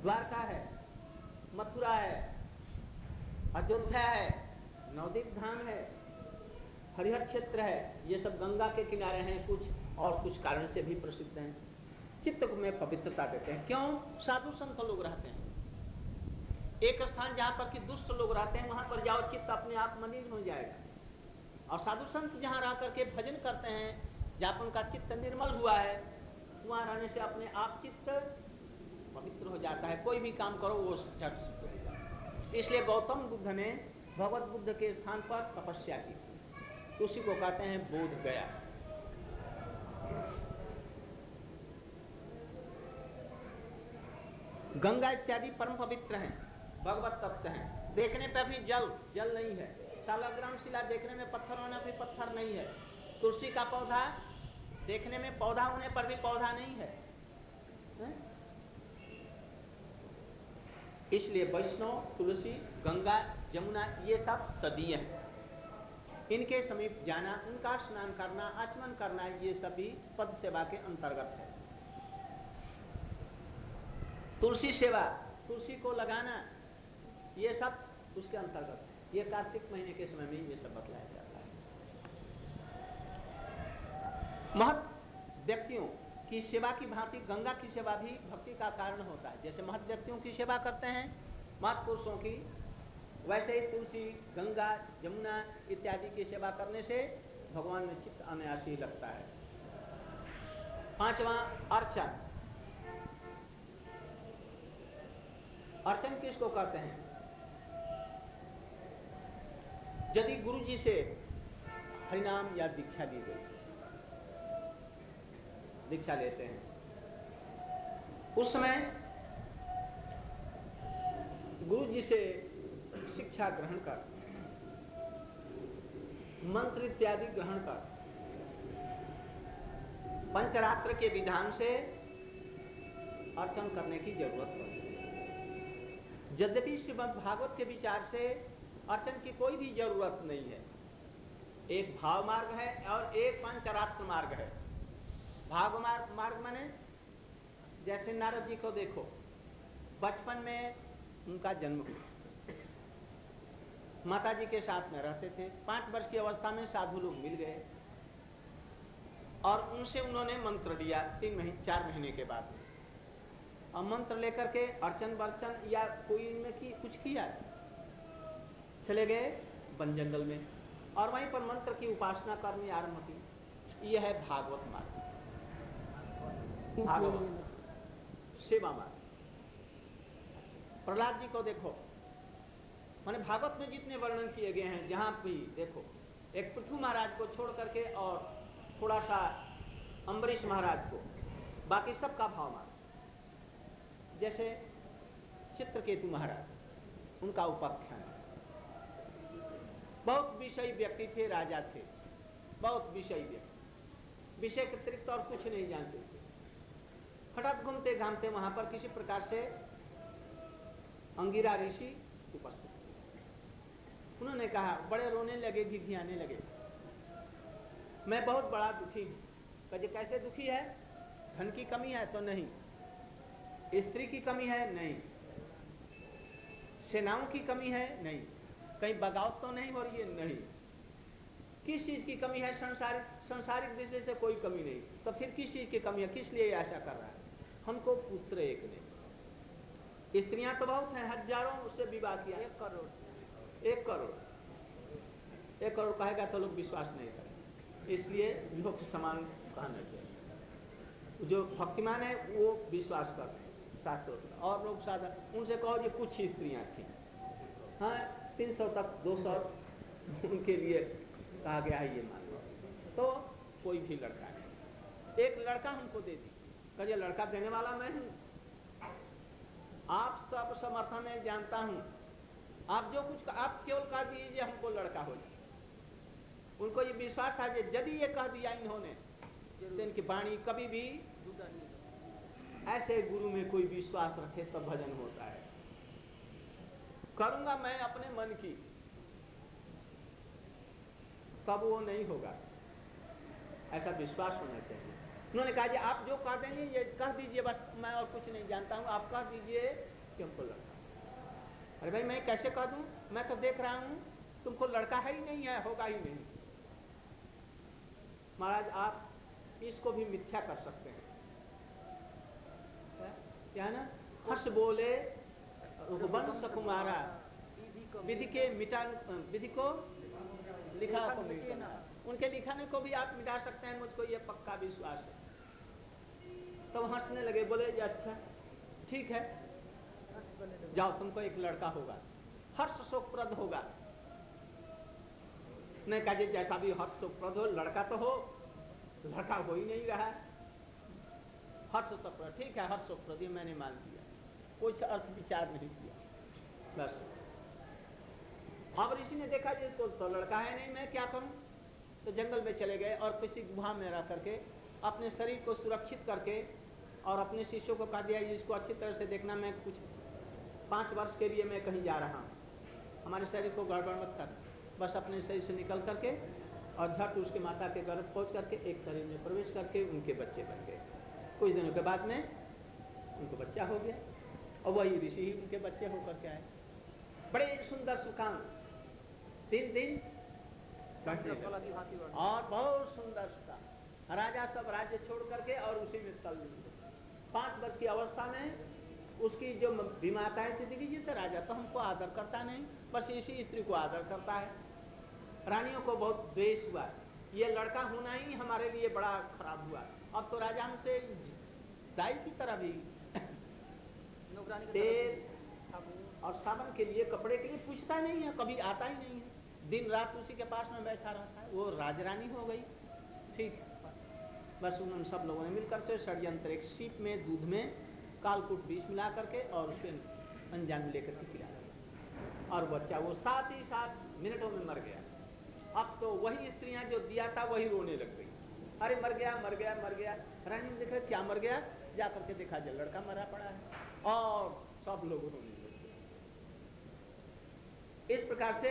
द्वारका है, मथुरा है, अयोध्या है, नवदीप धाम है, हरिहर क्षेत्र है, ये सब गंगा के किनारे हैं, कुछ और कुछ कारण से भी प्रसिद्ध हैं। चित्त में पवित्रता देते हैं। क्यों? साधु संत लोग रहते हैं। एक स्थान जहां पर कि दुष्ट लोग रहते हैं, वहां पर जाओ, चित्त अपने आप मलिन हो जाएगा। और साधु संत जहां रह करके भजन करते हैं, जहां उनका चित्त निर्मल हुआ है, वहां रहने से अपने आप चित्त पवित्र हो जाता है। कोई भी काम करो वो झट सिद्ध हो जाता है। इसलिए गौतम बुद्ध ने भगवत बुद्ध के स्थान पर तपस्या की, तो उसी को कहते हैं बोध गया। गंगा इत्यादि परम पवित्र हैं, भगवत तत्व हैं। देखने पर भी जल जल नहीं है, शालग्राम शिला देखने में पत्थर होने पर भी पत्थर नहीं है, तुलसी का पौधा देखने में पौधा होने पर भी पौधा नहीं है। इसलिए वैष्णव, तुलसी, गंगा, जमुना ये सब तदीय हैं। इनके समीप जाना, उनका स्नान करना, आचमन करना, ये सभी पद सेवा के अंतर्गत है। तुलसी सेवा, तुलसी को लगाना, ये सब उसके अंतर्गत है। ये कार्तिक महीने के समय में ये सब बतलाया जाता है। महत व्यक्तियों की सेवा की भांति गंगा की सेवा भी भक्ति का कारण होता है। जैसे महत व्यक्तियों की सेवा करते हैं महत पुरुषों की, वैसे ही तुलसी, गंगा, जमुना इत्यादि की सेवा करने से भगवान में चित्त अनायास ही लगता है। पांचवा, अर्चन। अर्चन किसको कहते हैं? यदि गुरु जी से हरिनाम या दीक्षा दी गई, दीक्षा लेते हैं, उस समय गुरु जी से शिक्षा ग्रहण कर, मंत्र इत्यादि ग्रहण कर, पंचरात्र के विधान से अर्चन करने की जरूरत पड़ती है। यद्यपि श्रीमद् भागवत के विचार से अर्चन की कोई भी जरूरत नहीं है। एक भाव मार्ग है और एक पंचरात्र मार्ग है। भाव मार्ग माने जैसे नारद जी को देखो, बचपन में उनका जन्म हुआ, माता जी के साथ में रहते थे। 5 वर्ष की अवस्था में साधु लोग मिल गए और उनसे उन्होंने मंत्र लिया 4 महीने के बाद। और मंत्र लेकर के अर्चन वर्चन या कोई इनमें कुछ किया, चले गए वन जंगल में और वहीं पर मंत्र की उपासना करनी आरंभ की। यह है भागवत मार्ग, भागवत सेवा मार्ग। प्रहलाद जी को देखो, माने भागवत में जितने वर्णन किए गए हैं, जहां भी देखो, एक पृथु महाराज को छोड़ करके और थोड़ा सा अम्बरीश महाराज को, बाकी सबका भाव मार्ग। जैसे चित्रकेतु महाराज, उनका उपाख्यान, बहुत विषयी व्यक्ति थे, राजा थे, बहुत विषयी व्यक्ति, विषय के अतिरिक्त और कुछ नहीं जानते थे। हठात घूमते घामते वहां पर किसी प्रकार से अंगिरा ऋषि उपस्थित थे। उन्होंने कहा, बड़े रोने लगे, घिघियाने लगे, मैं बहुत बड़ा दुखी हूं। कहे कैसे दुखी है? धन की कमी है तो नहीं, स्त्री की कमी है नहीं, सेनाओं की कमी है नहीं, कहीं बगावत तो नहीं हो रही है नहीं, किस चीज की कमी है? संसारिक दृष्टि से कोई कमी नहीं, तो फिर किस चीज की कमी है? किस लिए ऐसा कर रहा है? हमको पुत्र एक नहीं, स्त्रियां तो बहुत हैं, हजारों, उससे विवाह किया, 1 करोड़ 1 करोड़ 1 करोड़ कहेगा तो लोग विश्वास नहीं करेंगे। इसलिए लोग समान कहना चाहिए। जो भक्तिमान है वो विश्वास करते हैं शास्त्रों का, और लोग साधा उनसे कहो ये कुछ ही स्त्रियां थी, हाँ 300 तक 200 उनके लिए कहा गया है, ये मान लो। तो कोई भी लड़का है, एक लड़का हमको दे दी, कहे लड़का देने वाला मैं हूं, आप सब समर्थन है, जानता हूं, आप जो कुछ आप केवल कह दीजिए हमको लड़का हो जाए। उनको ये विश्वास था, यदि ये कह दिया इन्होंने, तो इनकी वाणी कभी भी ऐसे गुरु में कोई विश्वास रखे तो भजन होता है। करूंगा मैं अपने मन की, तब वो नहीं होगा, ऐसा विश्वास होना चाहिए। उन्होंने कहा, आप जो कह देंगे ये कह दीजिए, बस मैं और कुछ नहीं जानता हूं, आप कह दीजिए कि हमको लड़का। अरे भाई मैं कैसे कह दूं, मैं तो देख रहा हूं तुमको लड़का है ही नहीं है, होगा ही नहीं। महाराज आप इसको भी मिथ्या कर सकते हैं। क्या ना, हर्ष बोले रघुवंश कुमारा, विधि के मिटा, विधि को लिखा को मिटा, उनके लिखाने को भी आप मिटा सकते हैं, मुझको ये पक्का विश्वास है। तो हंसने लगे, बोले अच्छा ठीक है, जाओ तुमको एक लड़का होगा, हर्ष शोकप्रद होगा। नहीं कहा जी जैसा भी हर्ष शोकप्रद हो, लड़का तो हो, लड़का हो ही नहीं रहा है। हर्ष शोकप्रद, ठीक है हर्ष शोकप्रद, ये मैंने मान लिया, कुछ अर्थ विचार नहीं किया बस। अब ऋषि ने देखा जी तो लड़का है नहीं, मैं क्या करूं। तो जंगल में चले गए और किसी गुहा में रह करके अपने शरीर को सुरक्षित करके और अपने शिष्यों को कह दिया इसको अच्छी तरह से देखना, मैं कुछ 5 वर्ष के लिए मैं कहीं जा रहा हूँ, हमारे शरीर को गड़बड़ मत कर। बस अपने शरीर से निकल करके और झट उसके माता के गर्भ पहुँच करके एक शरीर में प्रवेश करके उनके बच्चे बन गए। कुछ दिनों के बाद में उनको बच्चा हो गया और वही ऋषि ही उनके बच्चे होकर के आए। बड़े सुंदर सुकाम 3 दिन और बहुत सुंदर सुका। राजा सब राज्य छोड़ करके और उसी में तल दिए। 5 वर्ष की अवस्था में उसकी जो विमाताएं थी, देखिए जी राजा तो हमको आदर करता नहीं, बस इसी स्त्री को आदर करता है। रानियों को बहुत द्वेष हुआ, ये लड़का होना ही हमारे लिए बड़ा खराब हुआ। अब तो राजा हमसे दाई की तरह भी तेल और साबुन के लिए, कपड़े के लिए पूछता नहीं है, कभी आता ही नहीं है, दिन रात उसी के पास में बैठा रहता है। वो राजरानी हो गई, ठीक। बस उन्होंने सब लोगों ने मिलकर के षड्यंत्र, एक सीप में दूध में कालकूट विष मिला करके और उसके अंजाम में लेकर के पिला दिया और बच्चा वो 7 ही 7 मिनटों में मर गया। अब तो वही स्त्रियां जो दिया था वही रोने लग गई, अरे मर गया मर गया मर गया। रानी ने देखा क्या मर गया, जा करके देखा जल लड़का मरा पड़ा है और सब लोग रोने लग गए। इस प्रकार से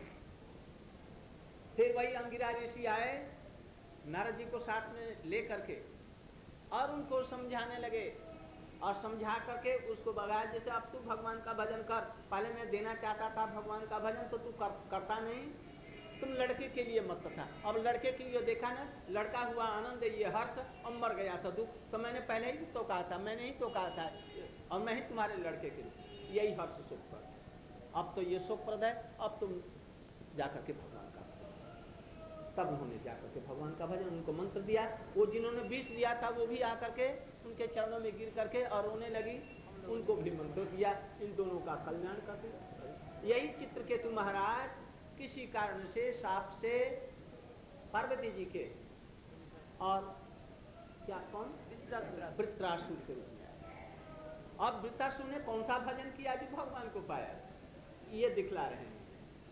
फिर वही अंगिरा ऋषि आए नारद जी को साथ में ले करके और उनको समझाने लगे और समझा करके उसको बगाया, जैसे अब तू भगवान का भजन कर, पहले मैं देना चाहता था भगवान का भजन तो तू करता नहीं, तुम लड़के के लिए मत था। अब लड़के के लिए देखा ना, लड़का हुआ आनंद ये हर्ष, अब मर गया था दुख, तो मैंने पहले ही तो कहा था, मैंने ही तो कहा था और मैं ही तुम्हारे लड़के के लिए, यही हर्ष सुखप्रद। अब तो ये सुखप्रद है, अब तुम जाकर के भगवान का, तब उन्होंने जाकर के भगवान का भजन, उनको मंत्र दिया। वो जिन्होंने विष दिया था वो भी आकर के उनके चरणों में गिर करके और रोने लगी, उनको भी मंत्र दिया, इन दोनों का कल्याण कर दिया। यही चित्रकेतु महाराज किसी कारण से साप से पार्वती जी के और क्या कौन वृत्रासुर के रूप में आए। अब वृत्रासुर ने कौन सा भजन किया जो भगवान को पाया, ये दिखला रहे हैं।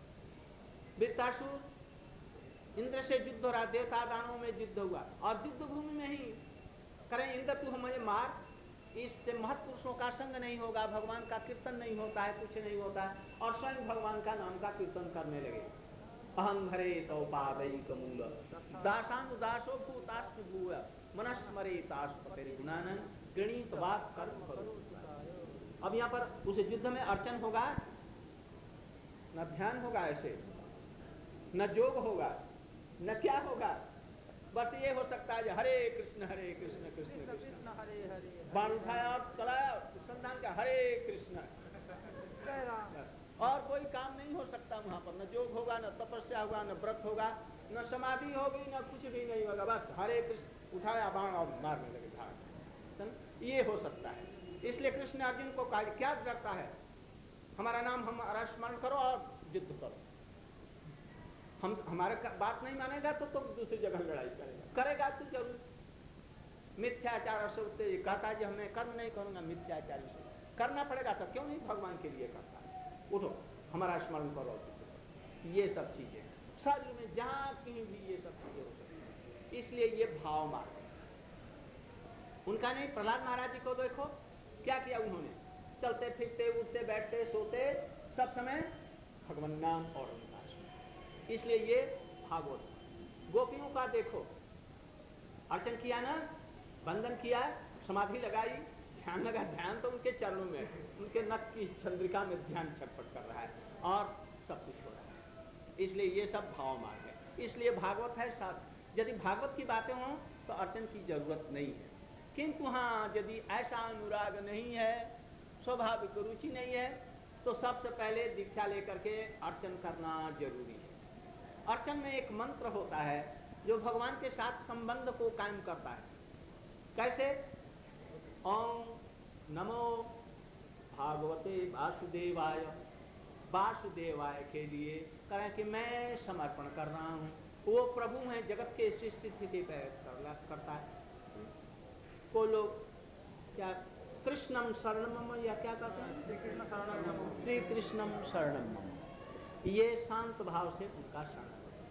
वृत्रासुर इंद्र से युद्ध हो रहा, देवता दानवों में युद्ध हुआ और युद्ध भूमि में ही करें इंद्र तू हमें मार, इससे महत्पुरुषों का संग नहीं होगा, भगवान का कीर्तन नहीं होता है, कुछ नहीं होता है, और स्वयं भगवान का नाम का कीर्तन करने लगे। अहं हरे तो पादैक मूल दासानुदासो भूतास्म भूय मनस्मरे तास्पते गुणानन गणित बात कर्म करो। अब यहाँ पर उस युद्ध में अर्चन होगा न ध्यान होगा, ऐसे न जोग होगा न क्या होगा, बस ये हो सकता है हरे कृष्ण कृष्ण कृष्ण हरे हरे, बाण उठाया और चलाया संधान का हरे कृष्ण, और कोई काम नहीं हो सकता वहां पर, न जोग होगा न तपस्या होगा न व्रत होगा न समाधि होगी न कुछ भी नहीं होगा, बस हरे कृष्ण उठाया बाण और मारने लगे भाग, ये हो सकता है। इसलिए कृष्ण अर्जुन को क्या करता है, हमारा नाम हमारा स्मरण करो और युद्ध करो, हम हमारे बात नहीं मानेगा तो तुम दूसरी जगह लड़ाई करेगा तो जरूर। मिथ्याचार से कहता है मैं कर्म नहीं करूंगा, मिथ्याचारी से करना पड़ेगा तो क्यों नहीं भगवान के लिए करता है, उठो हमारा स्मरण करो। ये सब चीजें शरीर में जहां कहीं भी ये सब चीजें हो सकती है, इसलिए ये भाव मार्ग उनका नहीं। प्रहलाद महाराज जी को देखो क्या किया उन्होंने, चलते फिरते उठते बैठते सोते सब समय भगवान नाम और उल्लास, इसलिए ये भागवत। गोपियों का देखो अर्चन किया ना, बंधन किया, समाधि लगाई, ध्यान लगा, ध्यान तो उनके चरणों में, उनके नख की चंद्रिका में ध्यान छटपट कर रहा है और सब कुछ हो रहा है। इसलिए ये सब भाव मार्ग है। इसलिए भागवत है साथ। यदि भागवत की बातें हों तो अर्चन की जरूरत नहीं है, किंतु हाँ यदि ऐसा अनुराग नहीं है, स्वाभाविक रुचि नहीं है, तो सबसे पहले दीक्षा लेकर के अर्चन करना जरूरी है। अर्चन में एक मंत्र होता है जो भगवान के साथ संबंध को कायम करता है। कैसे? ओम नमो भागवते वासुदेवाय। वासुदेवाय के लिए करें कि मैं समर्पण कर रहा हूँ। वो प्रभु हैं, जगत के सृष्टि स्थिति करता है। को लोग क्या कृष्णम शरणम या क्या कहते हैं? श्री कृष्णम शरणम। ये शांत भाव से उनका शरण।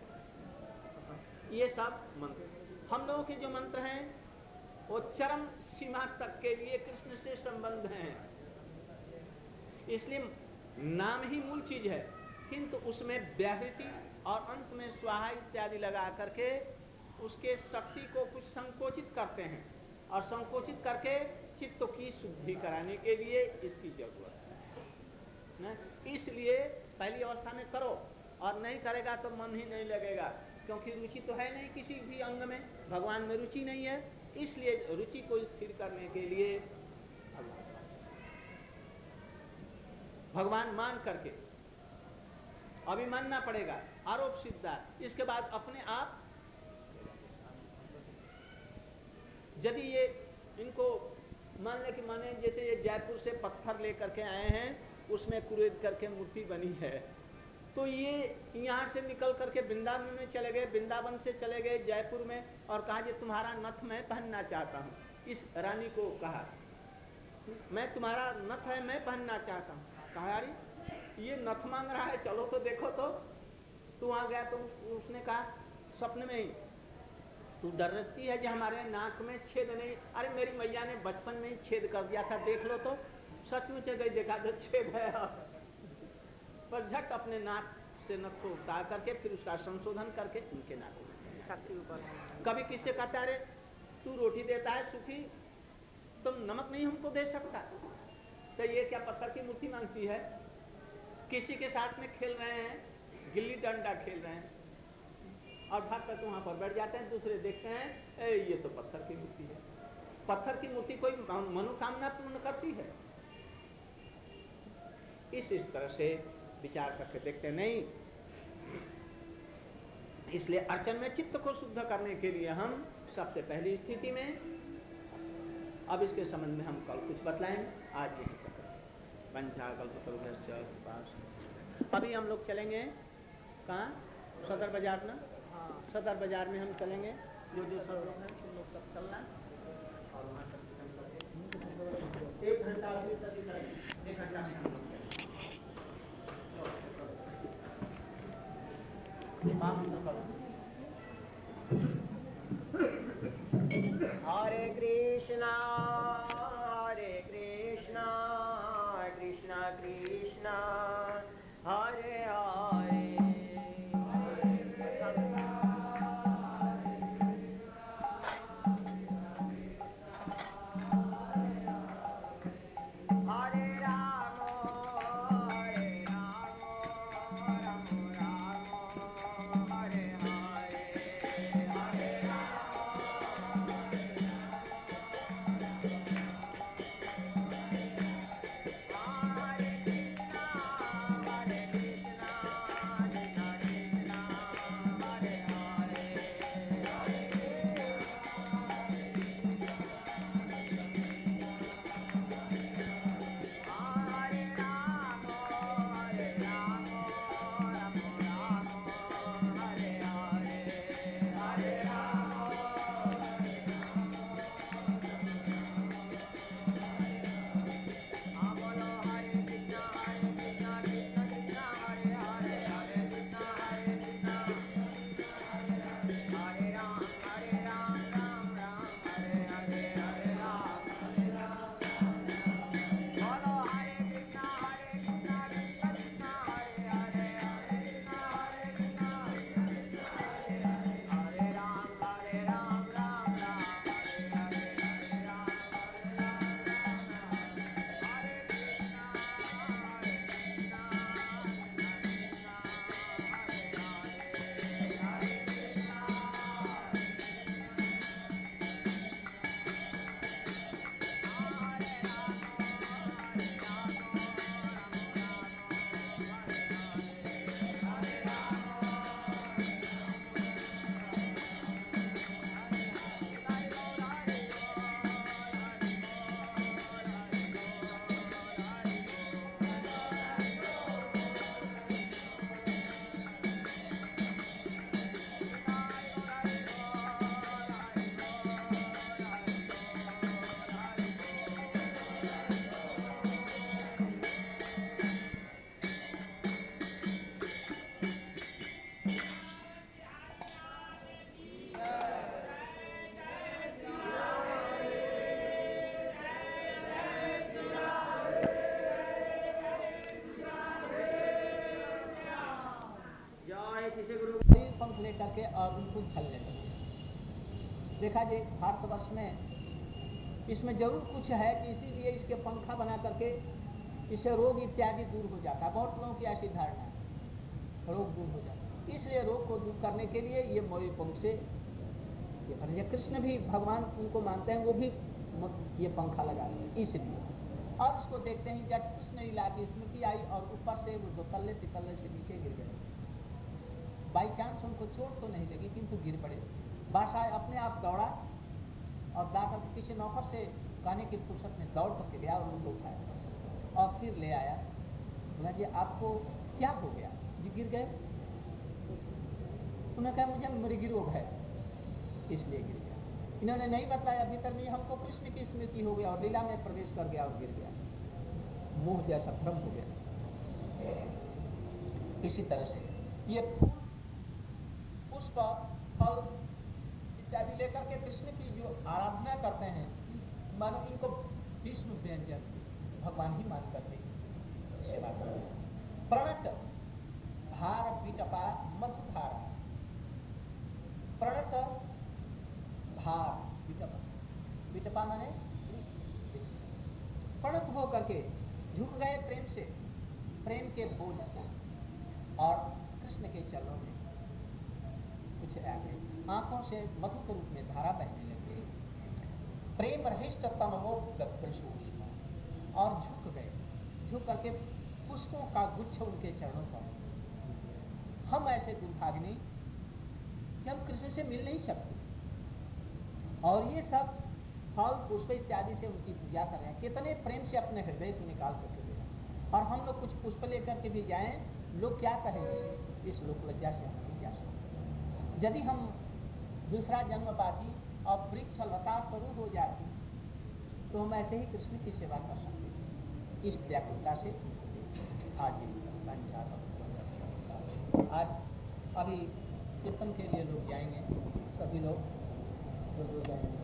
ये सब मंत्र, हम लोगों के जो मंत्र हैं वो चरम सीमा तक के लिए कृष्ण से संबंध हैं। इसलिए नाम ही मूल चीज है, किंतु उसमें व्याहृति और अंत में स्वाहा इत्यादि लगा करके उसके शक्ति को कुछ संकोचित करते हैं, और संकोचित करके चित्त की शुद्धि कराने के लिए इसकी जरूरत है। इसलिए पहली अवस्था में करो, और नहीं करेगा तो मन ही नहीं लगेगा, क्योंकि रुचि तो है नहीं किसी भी अंग में, भगवान में रुचि नहीं है। इसलिए रुचि को स्थिर करने के लिए भगवान मान करके अभी मानना पड़ेगा, आरोप सिद्धा। इसके बाद अपने आप यदि ये इनको मान ले कि माने जैसे ये जयपुर से पत्थर लेकर के आए हैं, उसमें कुरेद करके मूर्ति बनी है, तो ये यहाँ से निकल करके वृंदावन में चले गए, वृंदावन से चले गए जयपुर में, और कहा कि तुम्हारा नथ मैं पहनना चाहता हूँ। इस रानी को कहा मैं तुम्हारा नथ है, मैं पहनना चाहता हूँ। कहा यार ये नथ मांग रहा है, चलो तो देखो। तो वहां गया तो उसने कहा स्वप्न में ही, तू डरती है कि हमारे नाक में छेद नहीं? अरे मेरी मैया ने बचपन में ही छेद कर दिया था, देख लो। तो सचमुच गई, देखा तो छेद है। पर झट अपने नाक से नख को उतार करके फिर उसका संशोधन करके उनके नाक को। कभी किससे कहता है, अरे तू रोटी देता है सुखी, तुम नमक नहीं हमको दे सकता? तो ये क्या पत्थर की मूर्ति मांगती है? किसी के साथ में खेल रहे हैं, गिल्ली डंडा खेल रहे हैं, और भाग कर वहां पर बैठ जाते हैं। दूसरे देखते हैं ये तो पत्थर की मूर्ति है। पत्थर की मूर्ति कोई मनोकामना पूर्ण करती है? इस तरह से विचार करके देखते नहीं। इसलिए अर्चन में चित्त को शुद्ध करने के लिए हम सबसे पहली स्थिति में, अब इसके संबंध में हम कल कुछ बतलाएंगे, आज यही तक अभी हम लोग चलेंगे कहाँ? सदर बाजार ना। सदर बाजार में हम चलेंगे, जो सब लोग हैं तुम लोग सब चलना, और वहाँ एक घंटा में हम लोग हरे कृष्णा कृष्णा कृष्णा हरे हरे, करके और उनको झलने लगे। देखा जी भारतवर्ष में इसमें जरूर कुछ है कि इसीलिए इसके पंखा बना करके इससे रोग इत्यादि दूर हो जाता है। बहुत लोगों की ऐसी धारणा है, रोग दूर हो जाता है। इसलिए रोग को दूर करने के लिए ये मौली पंख से ये कृष्ण भी भगवान उनको मानते हैं, वो भी ये पंखा लगाते हैं इसलिए। और उसको देखते हैं जब कृष्ण लीला की स्मृति आई और ऊपर से वो दो तल्ले तितल्ले से नीचे गिर गए। बाई चांस उनको चोट तो नहीं लगी किंतु गिर पड़े। बादशाह अपने आप दौड़ा और जाकर किसी नौकर से कहने की फुर्सत में दौड़ करके गया और उनको उठाया और फिर ले आया। बोला जी आपको क्या हो गया जी, गिर गए? उन्होंने कहा मुझे मृगी रोग है इसलिए गिर गया। इन्होंने नहीं बताया भीतर में हमको कृष्ण की स्मृति हो गया और लीला में प्रवेश कर गया और गिर गया, मोह जैसा भ्रम हो गया। इसी तरह से ये फूल पुष्प फल इत्यादि लेकर के कृष्ण की जो आराधना करते हैं, मानो इनको विष्णु व्यंजन भगवान ही मान करके सेवा करते हैं। प्रणत भार विटपा मधुधारा, प्रणत भार विटपा, विटपा माने प्रणत हो करके झुक गए प्रेम से, प्रेम के बोझ से और कृष्ण के चरणों में कुछ आ गए। आंखों से मधु के रूप में धारा बहने लगे। प्रेम रहिष्ट तनवोपगतोष्म, और झुक गए, झुक करके पुष्पों का गुच्छ उनके चरणों पर। हम ऐसे दुर्भाग्नी कि हम कृष्ण से मिल नहीं सकते और ये सब फल पुष्प इत्यादि से उनकी पूजा कर रहे हैं। कितने प्रेम से अपने हृदय से निकाल करके दे रहे हैं और हम लोग कुछ पुष्प लेकर के भी जाएं, लोग क्या कहेंगे? इस लोक लज्जा से हम नहीं जा सकते। यदि हम दूसरा जन्म पाती और वृक्ष लता तरु हो जाती तो हम ऐसे ही कृष्ण की सेवा कर सकते। इस व्याकुलता से आज अभी कीर्तन के लिए लोग जाएंगे, सभी लोग जाएंगे।